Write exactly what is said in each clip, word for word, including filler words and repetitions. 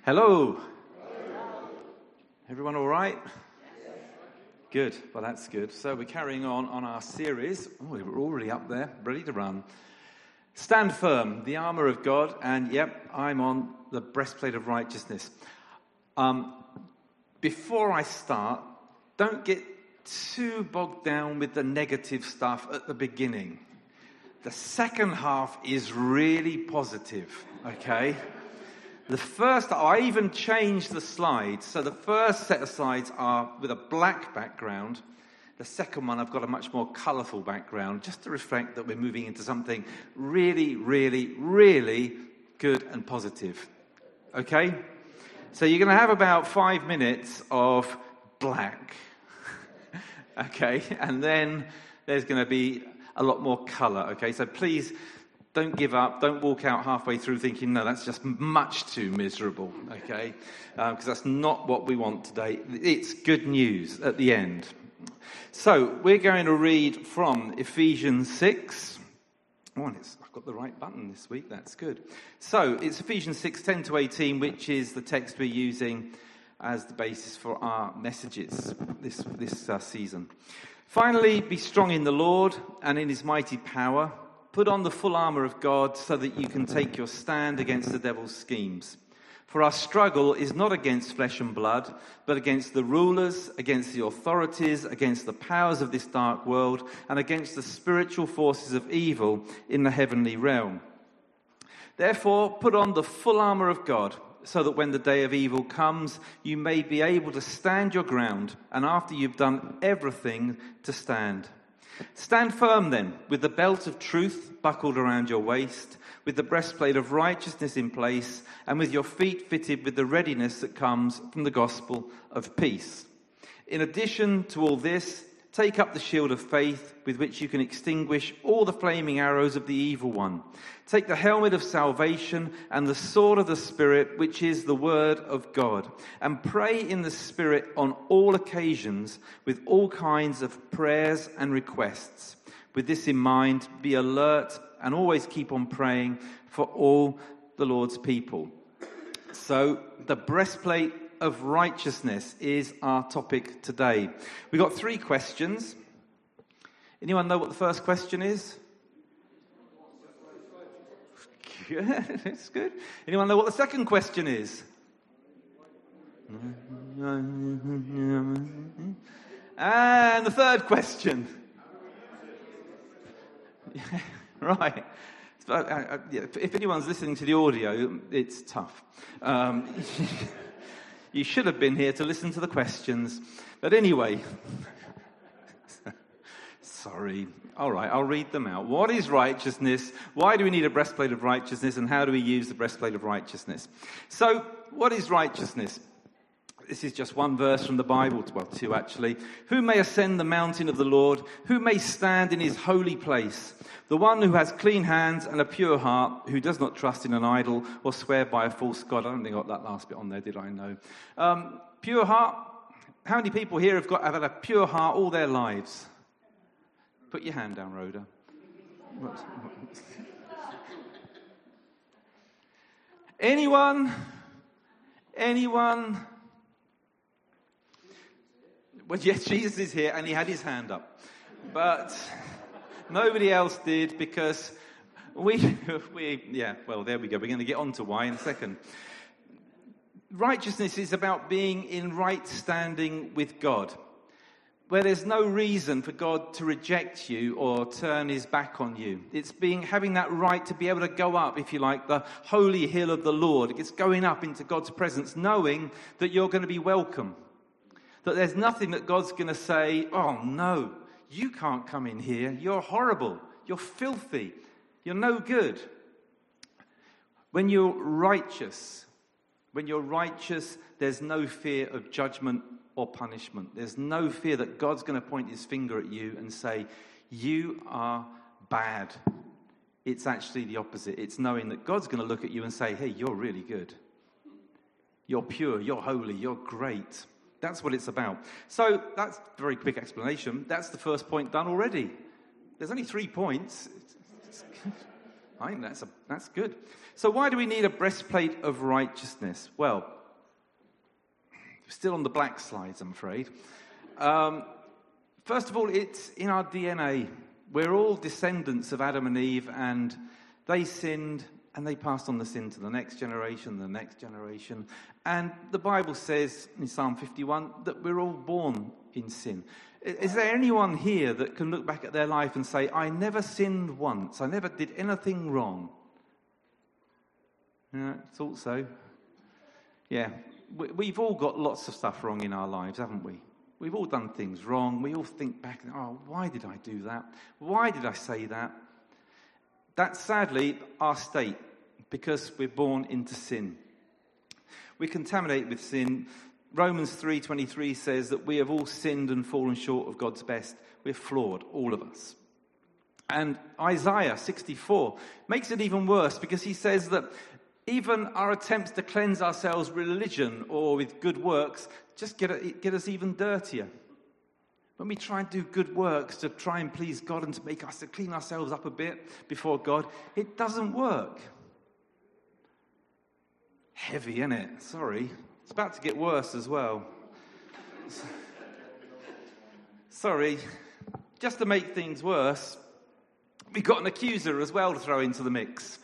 Hello. Everyone all right? Good. Well, that's good. So we're carrying on on our series. Oh, we're already up there, ready to run. Stand firm, the armour of God, and yep, I'm on the breastplate of righteousness. Um, before I start, don't get too bogged down with the negative stuff at the beginning. The second half is really positive, okay? The first, I even changed the slides. So the first set of slides are with a black background. The second one, I've got a much more colourful background, just to reflect that we're moving into something really, really, really good and positive. Okay? So you're going to have about five minutes of black. Okay? And then there's going to be a lot more colour. Okay? So please don't give up. Don't walk out halfway through thinking, no, that's just much too miserable, okay? Because uh, that's not what we want today. It's good news at the end. So we're going to read from Ephesians six. Oh, and it's, I've got the right button this week. That's good. So it's Ephesians six, ten to eighteen, which is the text we're using as the basis for our messages this, this uh, season. Finally, be strong in the Lord and in his mighty power. Put on the full armour of God so that you can take your stand against the devil's schemes. For our struggle is not against flesh and blood, but against the rulers, against the authorities, against the powers of this dark world, and against the spiritual forces of evil in the heavenly realm. Therefore, put on the full armour of God, so that when the day of evil comes, you may be able to stand your ground, and after you've done everything, to stand. Stand firm then, with the belt of truth buckled around your waist, with the breastplate of righteousness in place, and with your feet fitted with the readiness that comes from the gospel of peace. In addition to all this, take up the shield of faith, with which you can extinguish all the flaming arrows of the evil one. Take the helmet of salvation and the sword of the Spirit, which is the word of God. And pray in the Spirit on all occasions with all kinds of prayers and requests. With this in mind, be alert and always keep on praying for all the Lord's people. So, the breastplate of righteousness is our topic today. We've got three questions. Anyone know what the first question is? Good, it's good. Anyone know what the second question is? And the third question? Right. If anyone's listening to the audio, it's tough. Um, you should have been here to listen to the questions. But anyway, sorry. All right, I'll read them out. What is righteousness? Why do we need a breastplate of righteousness? And how do we use the breastplate of righteousness? So, what is righteousness? This is just one verse from the Bible, well, two actually. Who may ascend the mountain of the Lord? Who may stand in his holy place? The one who has clean hands and a pure heart, who does not trust in an idol or swear by a false god. I don't think I got that last bit on there, did I? No. Um, pure heart. How many people here have got have had a pure heart all their lives? Put your hand down, Rhoda. Anyone? Anyone? Well, yes, Jesus is here, and he had his hand up. But nobody else did, because we, we, yeah, well, there we go. We're going to get on to why in a second. Righteousness is about being in right standing with God, where there's no reason for God to reject you or turn his back on you. It's being having that right to be able to go up, if you like, the holy hill of the Lord. It's going up into God's presence, knowing that you're going to be welcome. That there's nothing that God's going to say, oh no, you can't come in here. You're horrible. You're filthy. You're no good. When you're righteous, when you're righteous, there's no fear of judgment or punishment. There's no fear that God's going to point his finger at you and say, you are bad. It's actually the opposite. It's knowing that God's going to look at you and say, hey, you're really good. You're pure, you're holy, you're great. That's what it's about. So that's a very quick explanation. That's the first point done already. There's only three points. I think that's, a, that's good. So why do we need a breastplate of righteousness? Well, still on the black slides, I'm afraid. Um, first of all, it's in our D N A. We're all descendants of Adam and Eve, and they sinned, and they passed on the sin to the next generation, the next generation. And the Bible says in Psalm fifty-one that we're all born in sin. Is there anyone here that can look back at their life and say, I never sinned once, I never did anything wrong? Yeah, I thought so. Yeah, we've all got lots of stuff wrong in our lives, haven't we? We've all done things wrong. We all think back, oh, why did I do that? Why did I say that? That's sadly our state, because we're born into sin. We're contaminated with sin. Romans three twenty-three says that we have all sinned and fallen short of God's best. We're flawed, all of us. And Isaiah sixty-four makes it even worse, because he says that even our attempts to cleanse ourselves with religion or with good works just get, get us even dirtier. When we try and do good works to try and please God and to make us to clean ourselves up a bit before God, it doesn't work. Heavy, isn't it? Sorry. It's about to get worse as well. Sorry. Just to make things worse, we've got an accuser as well to throw into the mix.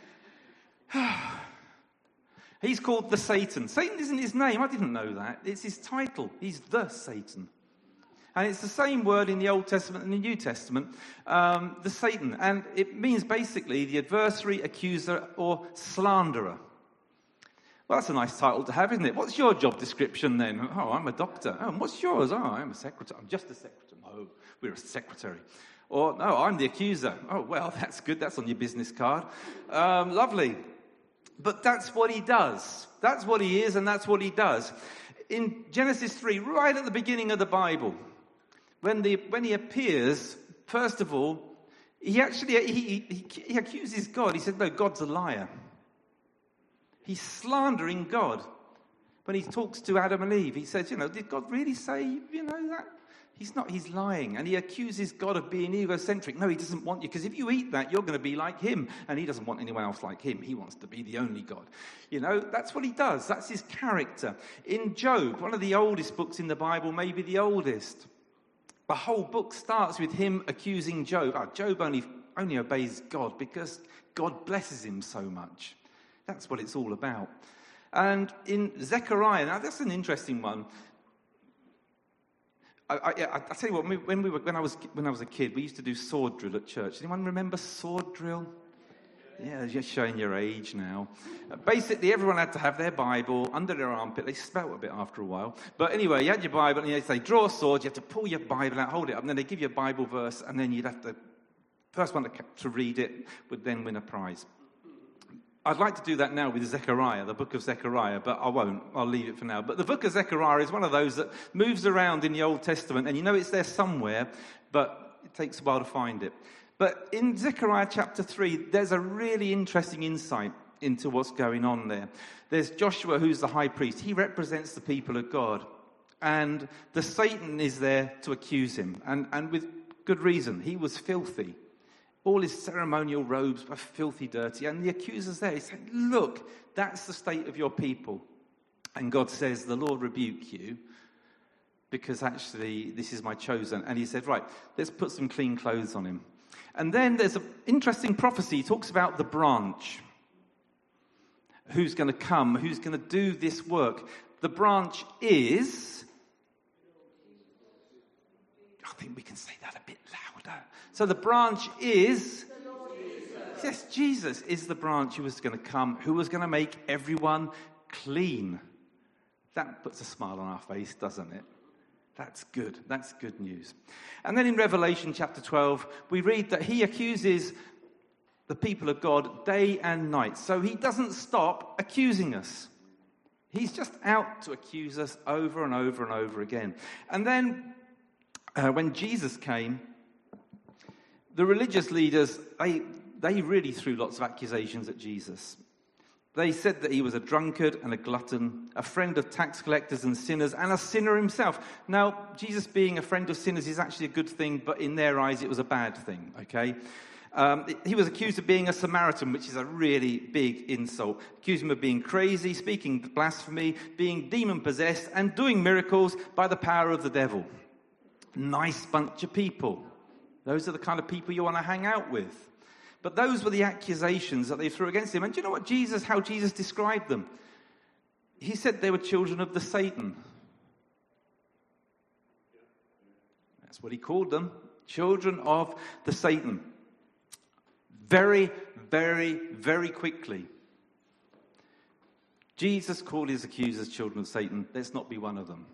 He's called the Satan. Satan isn't his name. I didn't know that. It's his title. He's the Satan. And it's the same word in the Old Testament and the New Testament, um, the Satan. And it means basically the adversary, accuser, or slanderer. Well, that's a nice title to have, isn't it? What's your job description then? Oh, I'm a doctor. Oh, and what's yours? Oh, I'm a secretary. I'm just a secretary. No, we're a secretary. Or, no, I'm the accuser. Oh, well, that's good. That's on your business card. Um, lovely. But that's what he does. That's what he is, and that's what he does. In Genesis three, right at the beginning of the Bible, when the when he appears, first of all, he actually he, he, he accuses God. He said, no, God's a liar. He's slandering God. When he talks to Adam and Eve, he says, you know, did God really say, you know, that? He's not, he's lying. And he accuses God of being egocentric. No, he doesn't want you, because if you eat that, you're going to be like him. And he doesn't want anyone else like him. He wants to be the only God. You know, that's what he does. That's his character. In Job, one of the oldest books in the Bible, maybe the oldest, the whole book starts with him accusing Job. Oh, Job only, only obeys God because God blesses him so much. That's what it's all about. And in Zechariah, now that's an interesting one. I, I, I, I tell you what, when we were, when I was when I was a kid, we used to do sword drill at church. Anyone remember sword drill? Yeah, you're showing your age now. Uh, basically, everyone had to have their Bible under their armpit. They smelt a bit after a while. But anyway, you had your Bible, and they'd say, draw a sword. You have to pull your Bible out, hold it up, and then they give you a Bible verse, and then you'd have to, first one to, to read it would then win a prize. I'd like to do that now with Zechariah, the book of Zechariah, but I won't. I'll leave it for now. But the book of Zechariah is one of those that moves around in the Old Testament, and you know it's there somewhere, but it takes a while to find it. But in Zechariah chapter three, there's a really interesting insight into what's going on there. There's Joshua, who's the high priest. He represents the people of God. And the Satan is there to accuse him, and, and with good reason. He was filthy. All his ceremonial robes were filthy dirty. And the accuser's there. He's saying, look, that's the state of your people. And God says, the Lord rebuke you, because actually this is my chosen. And he said, right, let's put some clean clothes on him. And then there's an interesting prophecy. He talks about the branch. Who's going to come? Who's going to do this work? The branch is... I think we can say that a bit louder. So the branch is... Jesus. Yes, Jesus is the branch who was going to come, who was going to make everyone clean. That puts a smile on our face, doesn't it? That's good. That's good news. And then in Revelation chapter twelve, we read that he accuses the people of God day and night. So he doesn't stop accusing us. He's just out to accuse us over and over and over again. And then uh, when Jesus came, the religious leaders, they, they really threw lots of accusations at Jesus. They said that he was a drunkard and a glutton, a friend of tax collectors and sinners, and a sinner himself. Now, Jesus being a friend of sinners is actually a good thing, but in their eyes it was a bad thing, okay? Um, he was accused of being a Samaritan, which is a really big insult. Accused him of being crazy, speaking blasphemy, being demon-possessed, and doing miracles by the power of the devil. Nice bunch of people. Those are the kind of people you want to hang out with. But those were the accusations that they threw against him. And do you know what Jesus, how Jesus described them? He said they were children of the Satan. That's what he called them. Children of the Satan. Very, very, very quickly, Jesus called his accusers children of Satan. Let's not be one of them.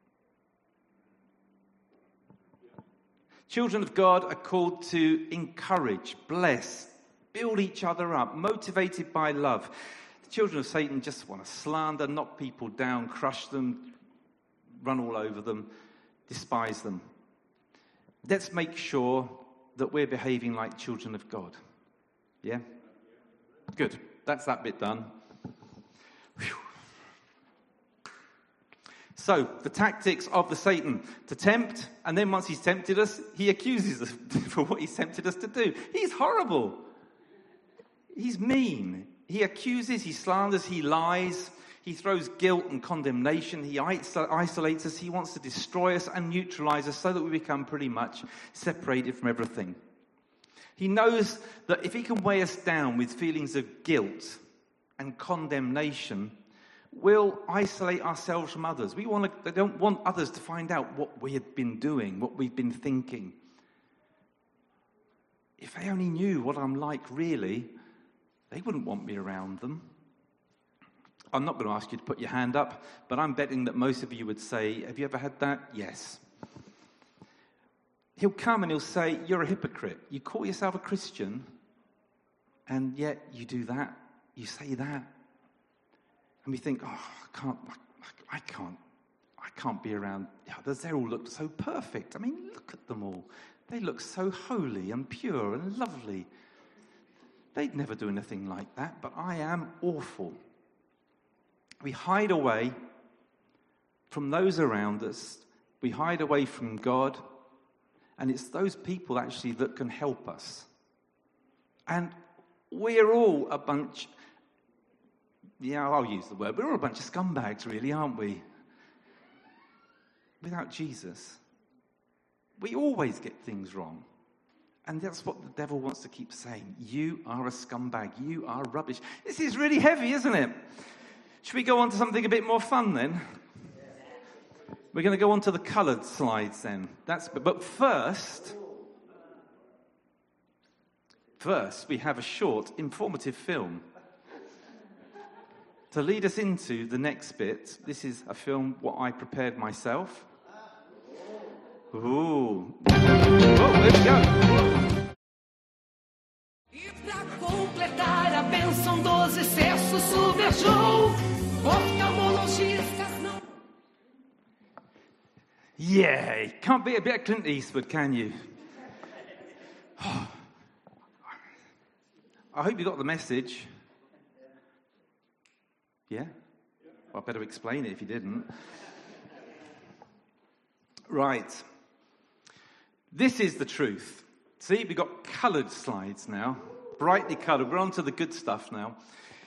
Children of God are called to encourage, bless, build each other up, motivated by love. The children of Satan just want to slander, knock people down, crush them, run all over them, despise them. Let's make sure that we're behaving like children of God. Yeah? Good. That's that bit done. Whew. So, the tactics of the Satan, to tempt, and then once he's tempted us, he accuses us for what he's tempted us to do. He's horrible. He's mean. He accuses, he slanders, he lies. He throws guilt and condemnation. He isolates us. He wants to destroy us and neutralize us so that we become pretty much separated from everything. He knows that if he can weigh us down with feelings of guilt and condemnation, we'll isolate ourselves from others. We want to, they don't want others to find out what we have been doing, what we've been thinking. If they only knew what I'm like really, they wouldn't want me around them. I'm not going to ask you to put your hand up, but I'm betting that most of you would say, have you ever had that? Yes. He'll come and he'll say, you're a hypocrite. You call yourself a Christian, and yet you do that. You say that. And we think, oh, I can't, I, I can't, I can't be around others. They all look so perfect. I mean, look at them all. They look so holy and pure and lovely. They'd never do anything like that, but I am awful. We hide away from those around us. We hide away from God. And it's those people actually that can help us. And we're all a bunch, yeah, I'll use the word, we're all a bunch of scumbags really, aren't we? Without Jesus. We always get things wrong. And that's what the devil wants to keep saying. You are a scumbag. You are rubbish. This is really heavy, isn't it? Should we go on to something a bit more fun then? We're going to go on to the coloured slides then. That's but first, first we have a short, informative film to lead us into the next bit. This is a film what I prepared myself. Ooh, oh, there we go. E pra completar a bênção dos excessos subverjou, oftalmologistas não. Yeah, can't be a bit of Clint Eastwood, can you? I hope you got the message. Yeah? Well, I better explain it if you didn't. Right. This is the truth. See, we've got coloured slides now. Brightly coloured. We're on to the good stuff now.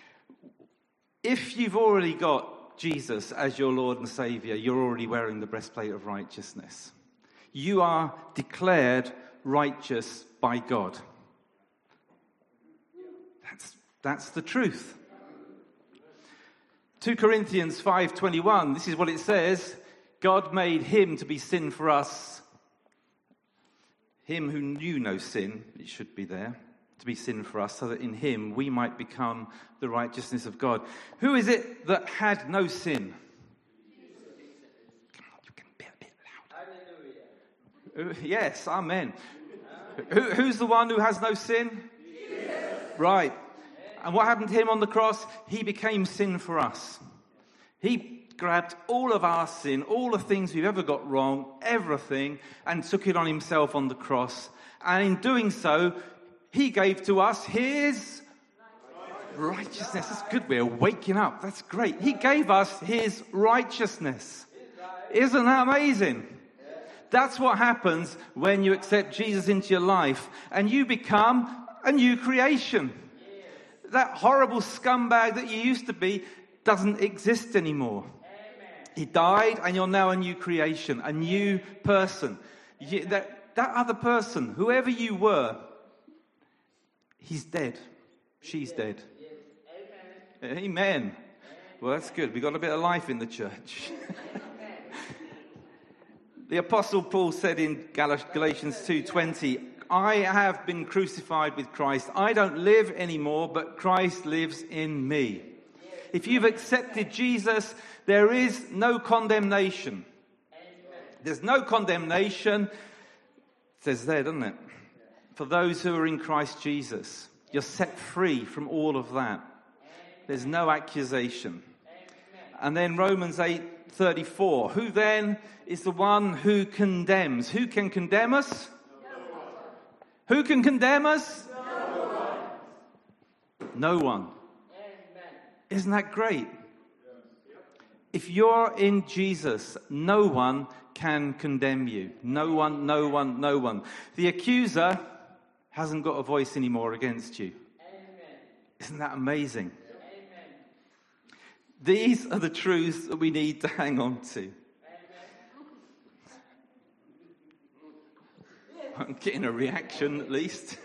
If you've already got Jesus as your Lord and Saviour, you're already wearing the breastplate of righteousness. You are declared righteous by God. That's, that's the truth. Second Corinthians five twenty-one, this is what it says. God made him to be sin for us. Him who knew no sin, it should be there, to be sin for us, so that in him we might become the righteousness of God. Who is it that had no sin? Come on, you can be a bit louder. Yes, amen. Who, who's the one who has no sin? Jesus. Right. And what happened to him on the cross? He became sin for us. He grabbed all of our sin, all the things we've ever got wrong, everything, and took it on himself on the cross. And in doing so, he gave to us his righteousness. That's good. We're waking up. That's great. He gave us his righteousness. Isn't that amazing? That's what happens when you accept Jesus into your life and you become a new creation. That horrible scumbag that you used to be doesn't exist anymore. He died, and you're now a new creation, a new person. You, that, that other person, whoever you were, he's dead. She's dead. Amen. Well, that's good. We've got a bit of life in the church. The Apostle Paul said in Galatians two twenty, I have been crucified with Christ. I don't live anymore, but Christ lives in me. If you've accepted Jesus, there is no condemnation. There's no condemnation. It says there, doesn't it? For those who are in Christ Jesus. You're set free from all of that. There's no accusation. And then Romans eight thirty-four. Who then is the one who condemns? Who can condemn us? No one. Who can condemn us? No one. No one. Isn't that great? If you're in Jesus, no one can condemn you. No one, no one, no one. The accuser hasn't got a voice anymore against you. Amen. Isn't that amazing? Amen. These are the truths that we need to hang on to. Amen. I'm getting a reaction at least.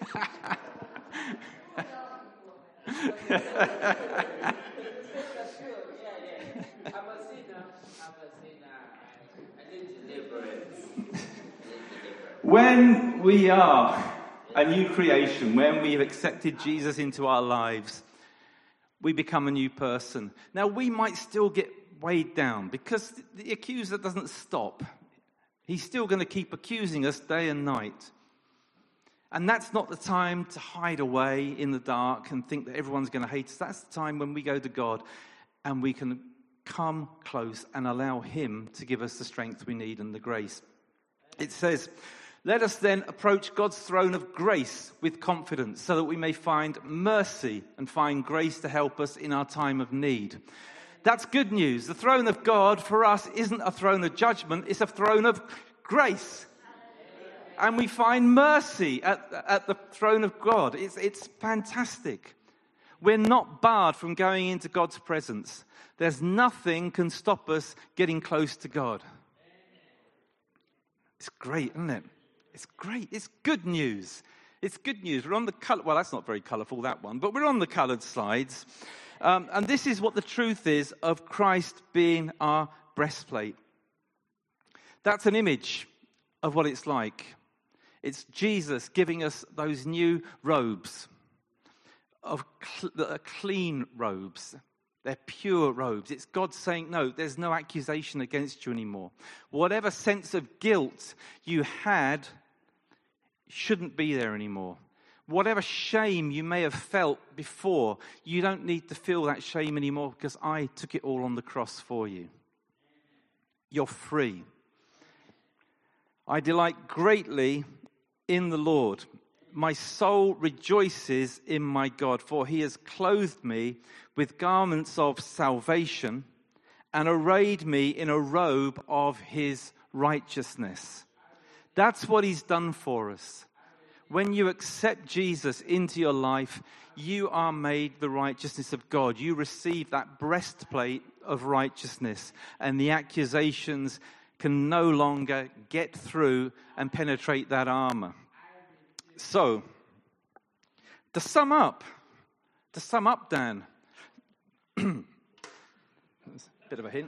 When we are a new creation, when we have accepted Jesus into our lives, we become a new person. Now, we might still get weighed down because the accuser doesn't stop. He's still going to keep accusing us day and night. And that's not the time to hide away in the dark and think that everyone's going to hate us. That's the time when we go to God and we can come close and allow him to give us the strength we need and the grace. It says, let us then approach God's throne of grace with confidence so that we may find mercy and find grace to help us in our time of need. That's good news. The throne of God for us isn't a throne of judgment, it's a throne of grace. And we find mercy at, at the throne of God. It's, it's fantastic. We're not barred from going into God's presence. There's nothing can stop us getting close to God. It's great, isn't it? It's great. It's good news. It's good news. We're on the color. Well, that's not very colourful, that one. But we're on the coloured slides. Um, and this is what the truth is of Christ being our breastplate. That's an image of what it's like. It's Jesus giving us those new robes, of cl- clean robes. They're pure robes. It's God saying, no, there's no accusation against you anymore. Whatever sense of guilt you had shouldn't be there anymore. Whatever shame you may have felt before, you don't need to feel that shame anymore because I took it all on the cross for you. You're free. I delight greatly in the Lord. My soul rejoices in my God, for he has clothed me with garments of salvation and arrayed me in a robe of his righteousness. That's what he's done for us. When you accept Jesus into your life, you are made the righteousness of God. You receive that breastplate of righteousness, and the accusations can no longer get through and penetrate that armor. So, to sum up, to sum up, Dan, that's a bit of a hint.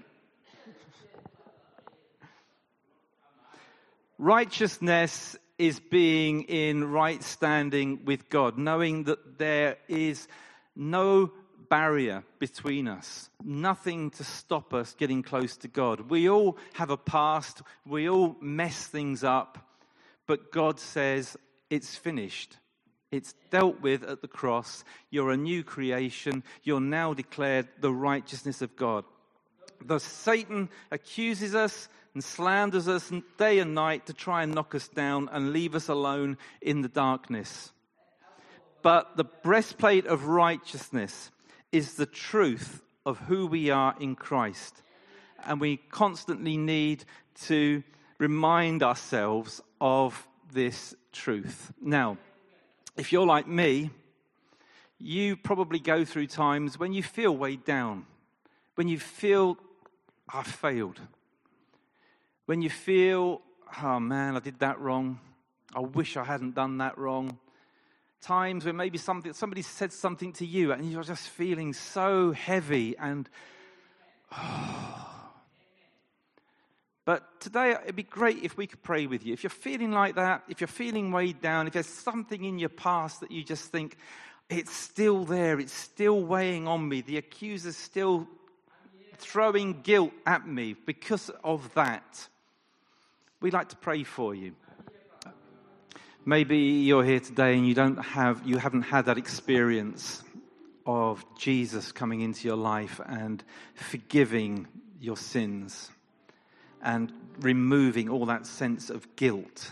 Righteousness is being in right standing with God, knowing that there is no barrier between us, nothing to stop us getting close to God. We all have a past, we all mess things up, but God says, it's finished. It's dealt with at the cross. You're a new creation. You're now declared the righteousness of God. Though Satan accuses us and slanders us day and night to try and knock us down and leave us alone in the darkness. But the breastplate of righteousness is the truth of who we are in Christ. And we constantly need to remind ourselves of this truth. Now, if you're like me, you probably go through times when you feel weighed down, when you feel, I failed, when you feel, oh man, I did that wrong, I wish I hadn't done that wrong. Times when maybe something, somebody said something to you and you're just feeling so heavy and, oh. But today, it'd be great if we could pray with you. If you're feeling like that, if you're feeling weighed down, if there's something in your past that you just think, it's still there, it's still weighing on me, the accuser's still throwing guilt at me because of that, we'd like to pray for you. Maybe you're here today and you don't have, you haven't had that experience of Jesus coming into your life and forgiving your sins and removing all that sense of guilt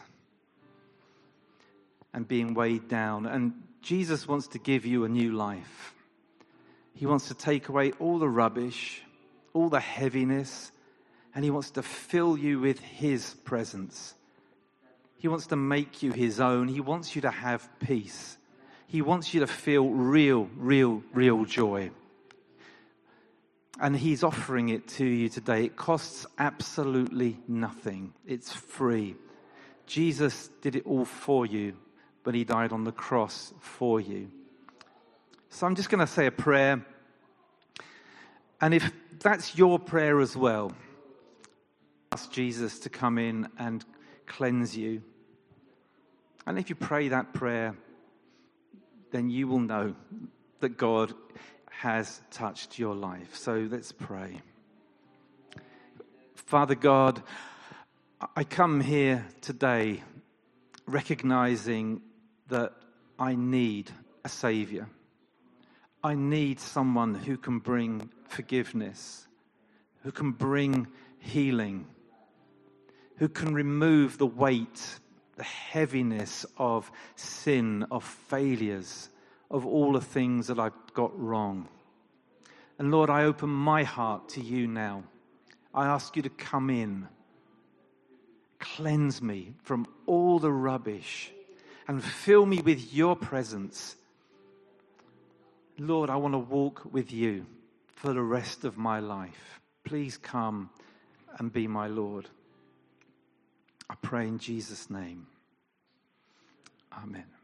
and being weighed down. And Jesus wants to give you a new life. He wants to take away all the rubbish, all the heaviness, and he wants to fill you with his presence. He wants to make you his own. He wants you to have peace. He wants you to feel real, real, real joy. And he's offering it to you today. It costs absolutely nothing. It's free. Jesus did it all for you, but he died on the cross for you. So I'm just going to say a prayer. And if that's your prayer as well, ask Jesus to come in and cleanse you. And if you pray that prayer, then you will know that God has touched your life. So let's pray. Father God, I come here today recognizing that I need a Savior. I need someone who can bring forgiveness, who can bring healing, who can remove the weight, the heaviness of sin, of failures, of all the things that I've got wrong. And Lord, I open my heart to you now. I ask you to come in, cleanse me from all the rubbish, and fill me with your presence. Lord, I want to walk with you for the rest of my life. Please come and be my Lord. I pray in Jesus' name. Amen.